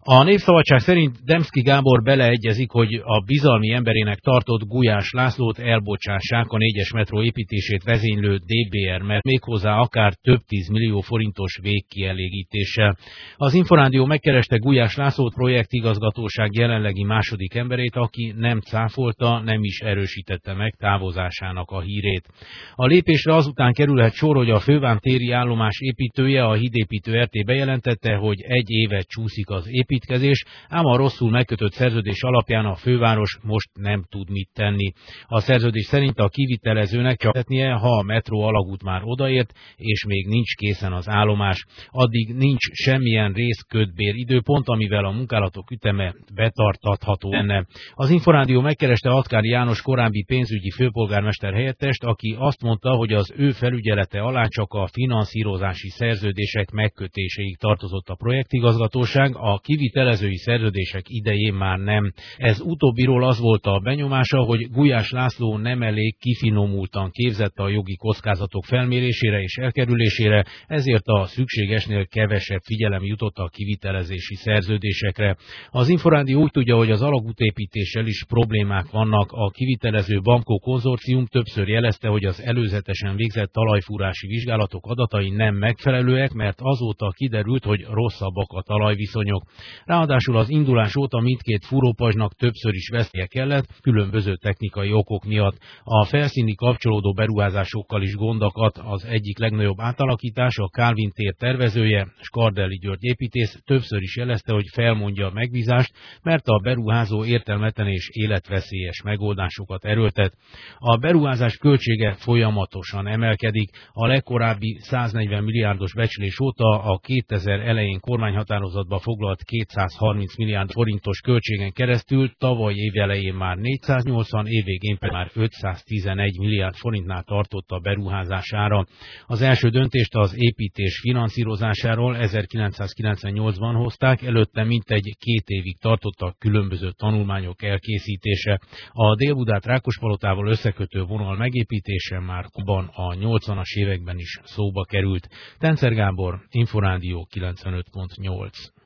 A Népszabadság szerint Demszky Gábor beleegyezik, hogy a bizalmi emberének tartott Gulyás Lászlót elbocsássák a 4-es metró építését vezénylő DBR-mert méghozzá akár több 10 millió forintos végkielégítéssel. Az Inforádió megkereste Gulyás Lászlót projektigazgatóság jelenlegi második emberét, aki nem cáfolta, nem is erősítette meg távozásának a hírét. A lépésre azután kerülhet sor, hogy a Fővám téri állomás építője, a hídépítő RT bejelentette, hogy 1 évet csúszik az építkezés, ám a rosszul megkötött szerződés alapján a főváros most nem tud mit tenni. A szerződés szerint a kivitelezőnek csak tetnie, ha a metró alagút már odaért, és még nincs készen az állomás. Addig nincs semmilyen részkötbér időpont, amivel a munkálatok üteme betartatható lenne. Az Inforádió megkereste Atkári János korábbi pénzügyi főpolgármester helyettest, aki azt mondta, hogy az ő felügyelete alá csak a finanszírozási szerződések megkötéséig tartozott a projektigazgatóság, a kivitelezői szerződések idején már nem. Ez utóbbiról az volt a benyomása, hogy Gulyás László nem elég kifinomultan képzett a jogi kockázatok felmérésére és elkerülésére, ezért a szükségesnél kevesebb figyelem jutott a kivitelezési szerződésekre. Az Inforádió úgy tudja, hogy az alagútépítéssel is problémák vannak. A kivitelező Bamco konzorcium többször jelezte, hogy az előzetesen végzett talajfúrási vizsgálatok adatai nem megfelelőek, mert azóta kiderült, hogy rosszabbak a talajviszonyok. Ráadásul az indulás óta mindkét fúrópajzsnak többször is vesznie kellett, különböző technikai okok miatt. A felszíni kapcsolódó beruházásokkal is gondokat. Az egyik legnagyobb átalakítás, a Kálvin tér tervezője, Skardelli György építész többször is jelezte, hogy felmondja a megbízást, mert a beruházó értelmetlen és életveszélyes megoldásokat erőltet. A beruházás költsége folyamatosan emelkedik. A legkorábbi 140 milliárdos becslés óta a 2000 elején kormányhatározatba foglalt 230 milliárd forintos költségen keresztül tavaly év elején már 480, év végén pedig már 511 milliárd forintnál tartott a beruházására. Az első döntést az építés finanszírozásáról 1998-ban hozták, előtte mintegy 2 évig tartott a különböző tanulmányok elkészítése. A Dél-Budát Rákospalotával összekötő vonal megépítése már a 80-as években is szóba került. Tencer Gábor, Inforádió 95.8.